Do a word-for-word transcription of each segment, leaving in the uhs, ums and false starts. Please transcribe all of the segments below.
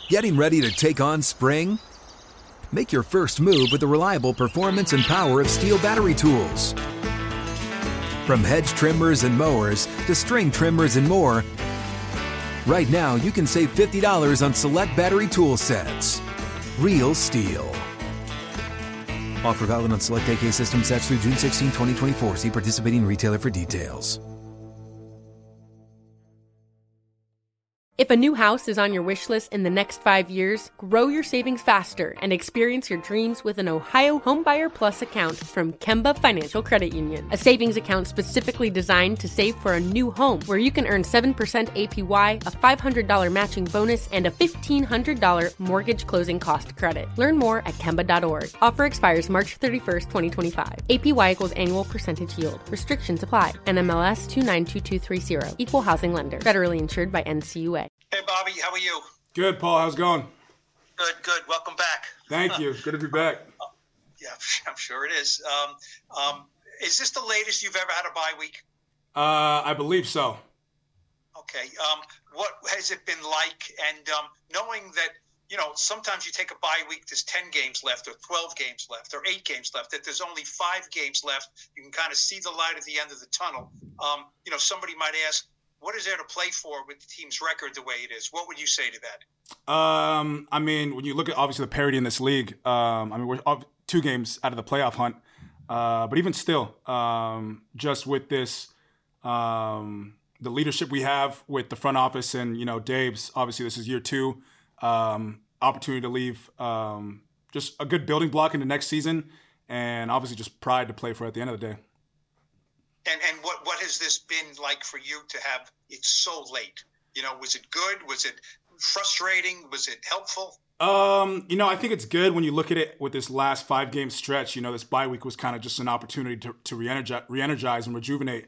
Getting ready to take on spring? Make your first move with the reliable performance and power of Steel battery tools. From hedge trimmers and mowers to string trimmers and more, right now you can save fifty dollars on select battery tool sets. Real Steel. Offer valid on select A K system sets through June sixteenth, twenty twenty-four. See participating retailer for details. If a new house is on your wish list in the next five years, grow your savings faster and experience your dreams with an Ohio Homebuyer Plus account from Kemba Financial Credit Union. A savings account specifically designed to save for a new home, where you can earn seven percent A P Y, a five hundred dollars matching bonus, and a fifteen hundred dollars mortgage closing cost credit. Learn more at Kemba dot org. Offer expires March thirty-first, twenty twenty-five. A P Y equals annual percentage yield. Restrictions apply. N M L S two nine two two three zero. Equal housing lender. Federally insured by N C U A. Hey, Bobby, how are you? Good, Paul. How's it going? Good, good. Welcome back. Thank you. Good to be back. Uh, yeah, I'm sure it is. Um, um, is this the latest you've ever had a bye week? Uh, I believe so. Okay. Um, what has it been like? And um, knowing that, you know, sometimes you take a bye week, there's ten games left or twelve games left or eight games left, that there's only five games left. You can kind of see the light at the end of the tunnel. Um, you know, somebody might ask, what is there to play for with the team's record the way it is? What would you say to that? Um, I mean, when you look at obviously the parity in this league, um, I mean, we're two games out of the playoff hunt. Uh, but even still, um, just with this, um, the leadership we have with the front office and, you know, Dave's, obviously this is year two, um, opportunity to leave, um, just a good building block in the next season, and obviously just pride to play for at the end of the day. And and what, what has this been like for you to have it so late? You know, was it good? Was it frustrating? Was it helpful? Um, you know, I think it's good when you look at it with this last five game stretch. You know, this bye week was kind of just an opportunity to, to re-energize, re-energize and rejuvenate,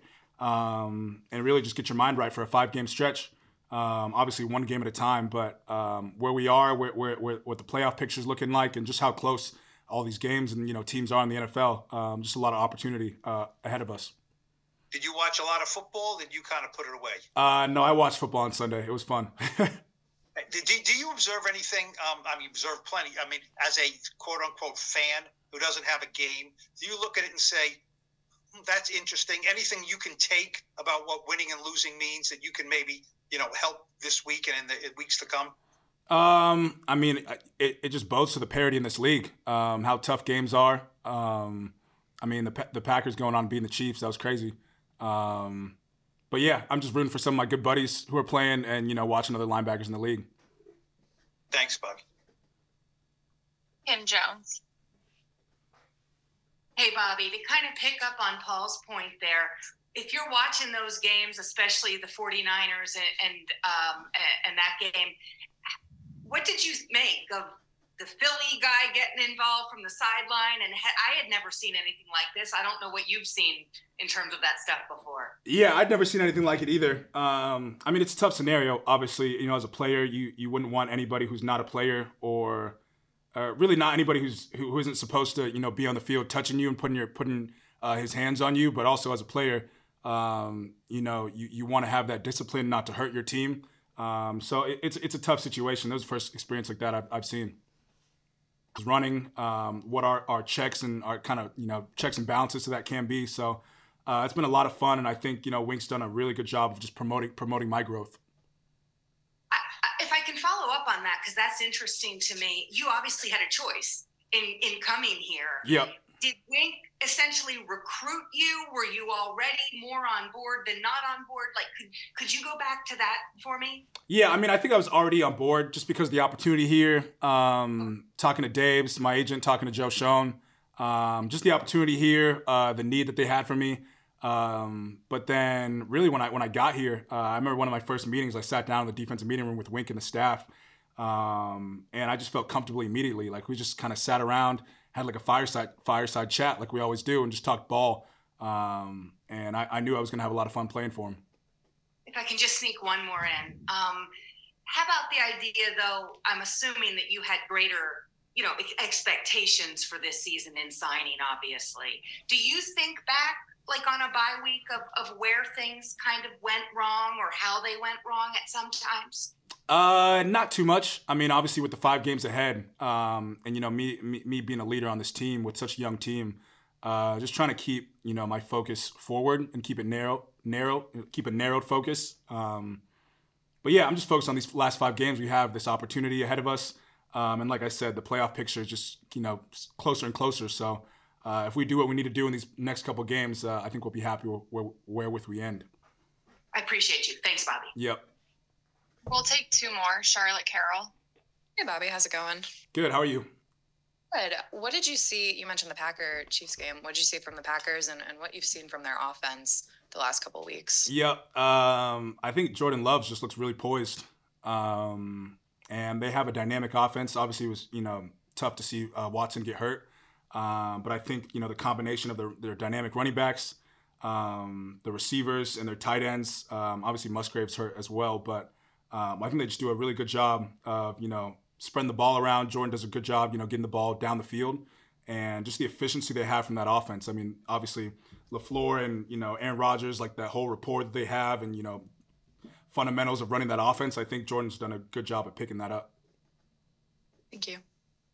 um, and really just get your mind right for a five game stretch. Um, obviously one game at a time, but um, where we are, where, where, where, what the playoff picture's looking like, and just how close all these games and, you know, teams are in the N F L, um, just a lot of opportunity uh, ahead of us. Did you watch a lot of football? Did you kind of put it away? Uh, no, I watched football on Sunday. It was fun. Did, do, do you observe anything? Um, I mean, observe plenty. I mean, as a quote-unquote fan who doesn't have a game, do you look at it and say, hmm, that's interesting? Anything you can take about what winning and losing means that you can maybe, you know, help this week and in the weeks to come? Um, I mean, it, it just bodes to the parity in this league, um, how tough games are. Um, I mean, the the Packers going on beating the Chiefs, that was crazy. Um, but yeah, I'm just rooting for some of my good buddies who are playing and, you know, watching other linebackers in the league. Thanks, Bobby. Kim Jones. Hey, Bobby, to kind of pick up on Paul's point there, if you're watching those games, especially the 49ers and, and, um, and that game, what did you make of the Philly guy getting involved from the sideline? And I had never seen anything like this. I don't know what you've seen in terms of that stuff before. Yeah, I'd never seen anything like it either. Um, I mean, it's a tough scenario. Obviously, you know, as a player, you, you wouldn't want anybody who's not a player or uh, really not anybody who's who isn't supposed to, you know, be on the field touching you and putting your putting uh, his hands on you. But also as a player, um, you know, you, you want to have that discipline not to hurt your team. Um, so it, it's it's a tough situation. That was the first experience like that I've, I've seen. Running, um, what our, our checks and our kind of, you know, checks and balances to that can be. So uh, it's been a lot of fun, and I think, you know, Wink's done a really good job of just promoting promoting my growth. I, I, if I can follow up on that, because that's interesting to me. You obviously had a choice in, in coming here. Yep. Did Wink essentially recruit you? Were you already more on board than not on board? Like, could could you go back to that for me? Yeah, I mean, I think I was already on board just because of the opportunity here. Um, talking to Dave's, my agent, talking to Joe Schoen, um, just the opportunity here, uh, the need that they had for me. Um, but then, really, when I when I got here, uh, I remember one of my first meetings. I sat down in the defensive meeting room with Wink and the staff, um, and I just felt comfortable immediately. Like we just kind of sat around, had like a fireside fireside chat like we always do, and just talked ball. Um, and I, I knew I was going to have a lot of fun playing for him. If I can just sneak one more in. Um, how about the idea, though, I'm assuming that you had greater, you know, expectations for this season in signing, obviously. Do you think back like on a bye week of, of where things kind of went wrong or how they went wrong at some times? Uh, not too much. I mean, obviously with the five games ahead, um, and you know me, me me being a leader on this team with such a young team, uh, just trying to keep you know my focus forward and keep it narrow, narrow, keep a narrowed focus. Um, but yeah, I'm just focused on these last five games. We have this opportunity ahead of us, um, and like I said, the playoff picture is just you know closer and closer. So uh, if we do what we need to do in these next couple games, uh, I think we'll be happy where, wherewith we end. I appreciate you. Thanks, Bobby. Yep. We'll take two more. Charlotte Carroll. Hey, Bobby. How's it going? Good. How are you? Good. What did you see? You mentioned the Packer-Chiefs game. What did you see from the Packers and, and what you've seen from their offense the last couple of weeks? Yep. Um, I think Jordan Love just looks really poised. Um, and they have a dynamic offense. Obviously, it was, you know, tough to see uh, Watson get hurt. Um, but I think, you know, the combination of their, their dynamic running backs, um, the receivers, and their tight ends, um, obviously Musgrave's hurt as well, but Um, I think they just do a really good job of, you know, spreading the ball around. Jordan does a good job, you know, getting the ball down the field and just the efficiency they have from that offense. I mean, obviously LaFleur and, you know, Aaron Rodgers, like that whole rapport that they have and, you know, fundamentals of running that offense. I think Jordan's done a good job at picking that up. Thank you.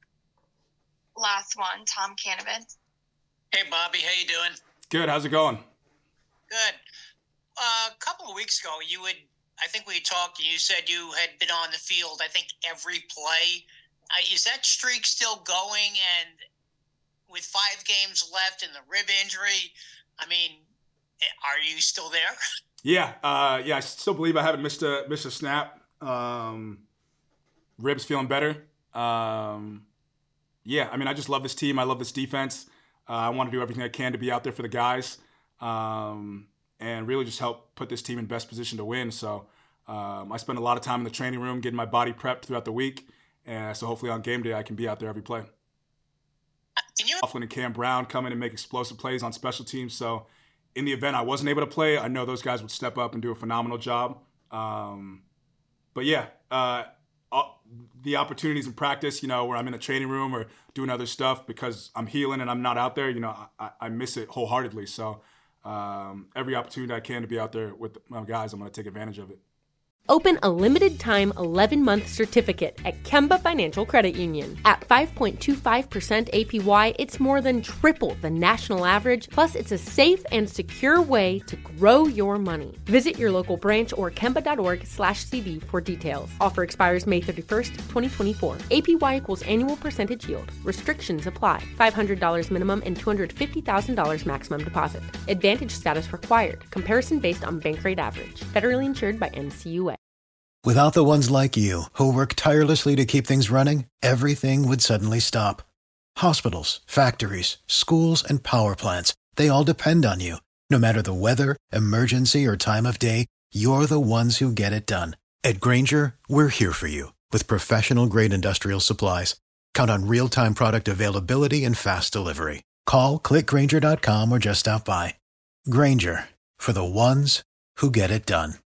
Last one, Tom Canavan. Hey, Bobby, how you doing? Good. How's it going? Good. Uh, a couple of weeks ago, you would, I think we talked and you said you had been on the field, I think, every play. Uh, is that streak still going? And with five games left and the rib injury, I mean, are you still there? Yeah. Uh, yeah, I still believe I haven't missed a, missed a snap. Um, ribs feeling better. Um, yeah, I mean, I just love this team. I love this defense. Uh, I want to do everything I can to be out there for the guys. Um, and really just help put this team in best position to win. So um, I spend a lot of time in the training room getting my body prepped throughout the week. And so hopefully on game day, I can be out there every play. Can you? Coughlin and Cam Brown come in and make explosive plays on special teams. So in the event I wasn't able to play, I know those guys would step up and do a phenomenal job. Um, but yeah, uh, the opportunities in practice, you know, where I'm in a training room or doing other stuff because I'm healing and I'm not out there, you know, I, I miss it wholeheartedly. So Um, every opportunity I can to be out there with my guys, I'm going to take advantage of it. Open a limited-time eleven-month certificate at Kemba Financial Credit Union. At five point two five percent A P Y, it's more than triple the national average, plus it's a safe and secure way to grow your money. Visit your local branch or kemba.org slash CD for details. Offer expires May thirty-first, twenty twenty-four. A P Y equals annual percentage yield. Restrictions apply. five hundred dollars minimum and two hundred fifty thousand dollars maximum deposit. Advantage status required. Comparison based on bank rate average. Federally insured by N C U A. Without the ones like you, who work tirelessly to keep things running, everything would suddenly stop. Hospitals, factories, schools, and power plants, they all depend on you. No matter the weather, emergency, or time of day, you're the ones who get it done. At Grainger, we're here for you with professional-grade industrial supplies. Count on real-time product availability and fast delivery. Call, click Grainger dot com, or just stop by. Grainger, for the ones who get it done.